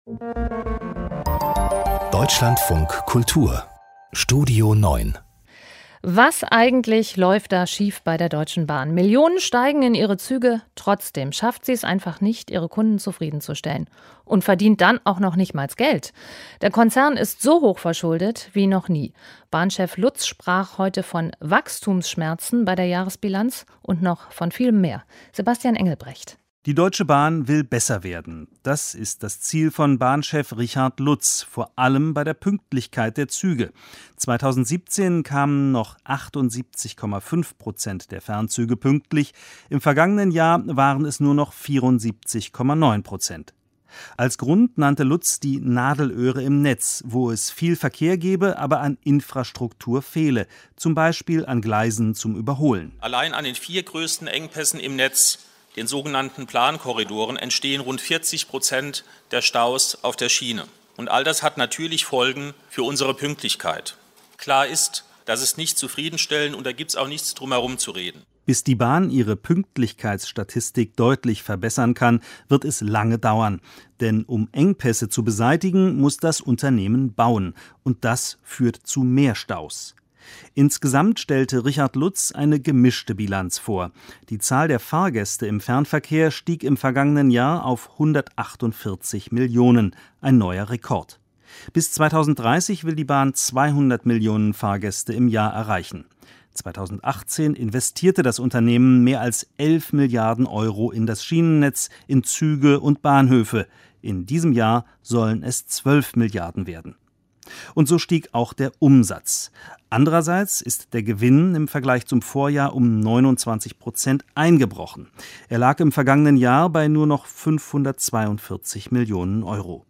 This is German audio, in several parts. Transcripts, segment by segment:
Deutschlandfunk Kultur Studio 9. Was eigentlich läuft da schief bei der Deutschen Bahn? Millionen steigen in ihre Züge, trotzdem schafft sie es einfach nicht, ihre Kunden zufriedenzustellen. Und verdient dann auch noch nicht mal Geld. Der Konzern ist so hoch verschuldet wie noch nie. Bahnchef Lutz sprach heute von Wachstumsschmerzen bei der Jahresbilanz und noch von viel mehr. Sebastian Engelbrecht. Die Deutsche Bahn will besser werden. Das ist das Ziel von Bahnchef Richard Lutz, vor allem bei der Pünktlichkeit der Züge. 2017 kamen noch 78,5% der Fernzüge pünktlich. Im vergangenen Jahr waren es nur noch 74,9%. Als Grund nannte Lutz die Nadelöhre im Netz, wo es viel Verkehr gebe, aber an Infrastruktur fehle, zum Beispiel an Gleisen zum Überholen. Allein an den 4 größten Engpässen im Netz, den sogenannten Plankorridoren, entstehen rund 40% der Staus auf der Schiene. Und all das hat natürlich Folgen für unsere Pünktlichkeit. Klar ist, das ist nicht zufriedenstellend und da gibt es auch nichts drum herum zu reden. Bis die Bahn ihre Pünktlichkeitsstatistik deutlich verbessern kann, wird es lange dauern. Denn um Engpässe zu beseitigen, muss das Unternehmen bauen. Und das führt zu mehr Staus. Insgesamt stellte Richard Lutz eine gemischte Bilanz vor. Die Zahl der Fahrgäste im Fernverkehr stieg im vergangenen Jahr auf 148 Millionen, ein neuer Rekord. Bis 2030 will die Bahn 200 Millionen Fahrgäste im Jahr erreichen. 2018 investierte das Unternehmen mehr als 11 Milliarden Euro in das Schienennetz, in Züge und Bahnhöfe. In diesem Jahr sollen es 12 Milliarden werden. Und so stieg auch der Umsatz. Andererseits ist der Gewinn im Vergleich zum Vorjahr um 29% eingebrochen. Er lag im vergangenen Jahr bei nur noch 542 Millionen Euro.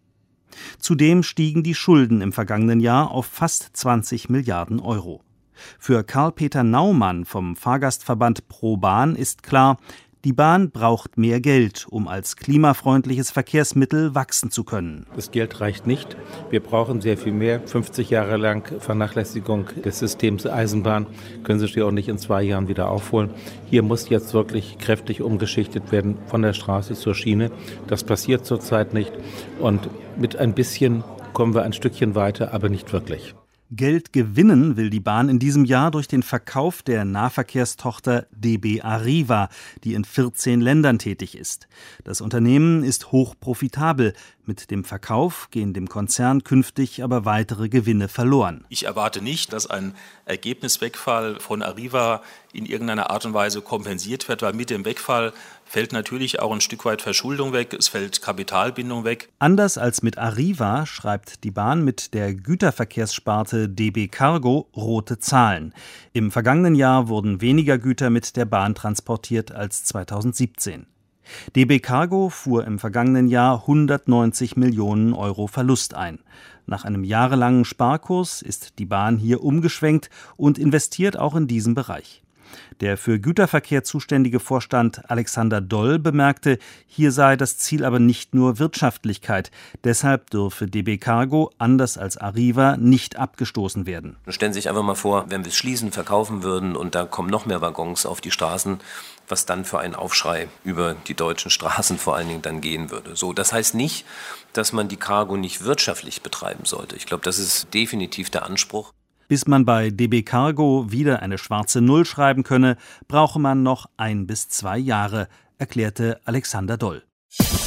Zudem stiegen die Schulden im vergangenen Jahr auf fast 20 Milliarden Euro. Für Karl-Peter Naumann vom Fahrgastverband ProBahn ist klar, die Bahn braucht mehr Geld, um als klimafreundliches Verkehrsmittel wachsen zu können. Das Geld reicht nicht. Wir brauchen sehr viel mehr. 50 Jahre lang Vernachlässigung des Systems Eisenbahn können Sie auch nicht in 2 Jahren wieder aufholen. Hier muss jetzt wirklich kräftig umgeschichtet werden von der Straße zur Schiene. Das passiert zurzeit nicht. Und mit ein bisschen kommen wir ein Stückchen weiter, aber nicht wirklich. Geld gewinnen will die Bahn in diesem Jahr durch den Verkauf der Nahverkehrstochter DB Arriva, die in 14 Ländern tätig ist. Das Unternehmen ist hoch profitabel. Mit dem Verkauf gehen dem Konzern künftig aber weitere Gewinne verloren. Ich erwarte nicht, dass ein Ergebniswegfall von Arriva in irgendeiner Art und Weise kompensiert wird, weil mit dem Wegfall fällt natürlich auch ein Stück weit Verschuldung weg, es fällt Kapitalbindung weg. Anders als mit Arriva schreibt die Bahn mit der Güterverkehrssparte DB Cargo rote Zahlen. Im vergangenen Jahr wurden weniger Güter mit der Bahn transportiert als 2017. DB Cargo fuhr im vergangenen Jahr 190 Millionen Euro Verlust ein. Nach einem jahrelangen Sparkurs ist die Bahn hier umgeschwenkt und investiert auch in diesem Bereich. Der für Güterverkehr zuständige Vorstand Alexander Doll bemerkte, hier sei das Ziel aber nicht nur Wirtschaftlichkeit. Deshalb dürfe DB Cargo, anders als Arriva, nicht abgestoßen werden. Stellen Sie sich einfach mal vor, wenn wir es schließen, verkaufen würden und da kommen noch mehr Waggons auf die Straßen, was dann für einen Aufschrei über die deutschen Straßen vor allen Dingen dann gehen würde. So, das heißt nicht, dass man die Cargo nicht wirtschaftlich betreiben sollte. Ich glaube, das ist definitiv der Anspruch. Bis man bei DB Cargo wieder eine schwarze Null schreiben könne, brauche man noch 1 bis 2 Jahre, erklärte Alexander Doll.